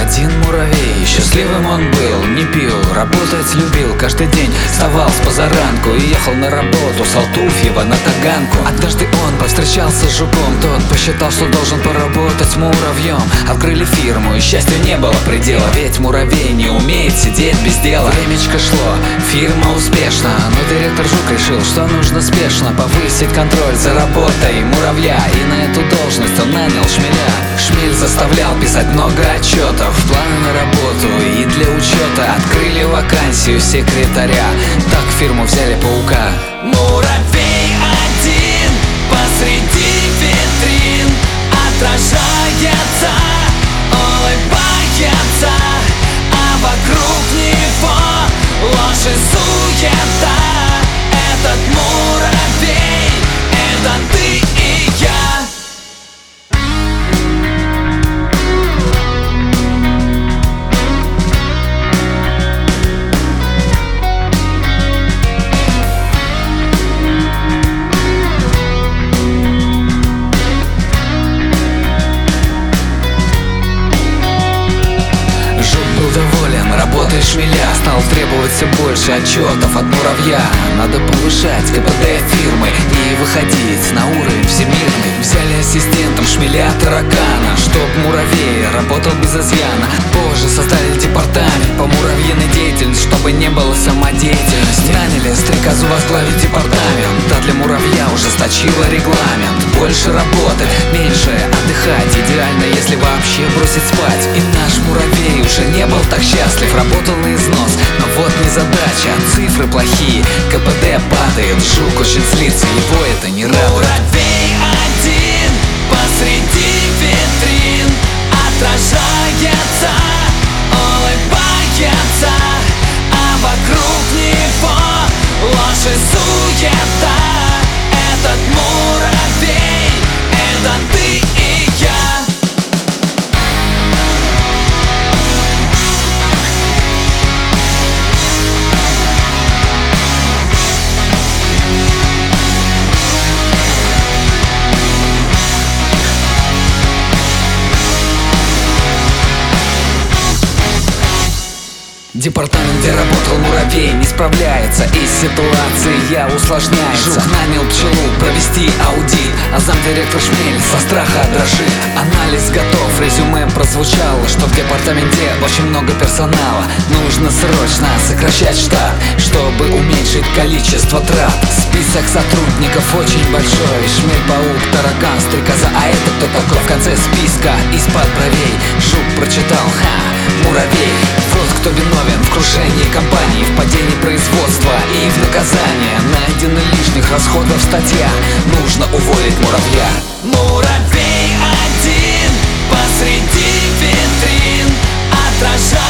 один муравей. Счастливым он был, не пил, работать любил. Каждый день вставал с позаранку и ехал на работу с Алтуфьева на Таганку. Однажды он повстречался с жуком. Тот посчитал, что должен поработать муравьем. Открыли фирму, и счастью не было предела. Ведь муравей не умеет сидеть без дела. Времечко шло, фирма успешна, но директор Жук решил, что нужно спешно повысить контроль за работой муравья. И на эту должность он нанял Шмеля. Шмель заставлял писать много отчетов, планы на работу и для учета. Открыли вакансию секретаря, так в фирму взяли паука. Муравей один посреди витрин отражается, улыбается, а вокруг него ложь и суета. Этот муравей — это ты и я. Работой Шмеля стал требовать все больше отчетов от муравья. Надо повышать КПД фирмы и выходить на уровень всемирный. Взяли ассистентом Шмеля таракана, чтоб муравей работал без изъяна. Позже создали департамент по муравьиной деятельности, чтобы не было самодеятельности. Наняли стрекозу возглавить департамент, а для муравья ужесточила регламент. Больше работать, меньше отдыхать, идеально, если вообще бросить спать. И наш муравей уже не был так счастлив, работал на износ, но вот незадача, цифры плохие, КПД падает, Жук очень злится, его это не радует. Муравей один посреди витрин отражается, улыбается, а вокруг него ложь и суета. Этот муравей — это ты и я. Департамент, где работал муравей, не справляется, и ситуация усложняется. Жук нанял пчелу провести аудит, а замдиректор Шмель со страха дрожит. Анализ готов, резюме прозвучало, что в департаменте очень много персонала. Нужно срочно сокращать штат, чтобы уменьшить количество трат. Список сотрудников очень большой: Шмель, паук, таракан, стрекоза. А это кто такой? В конце списка из-под бровей Жук прочитал: муравей. Вот кто виновен в крушении компании, в падении производства и в наказание. Найдено лишних расходов статья, нужно уволить муравья. Муравей один посреди витрин отражается,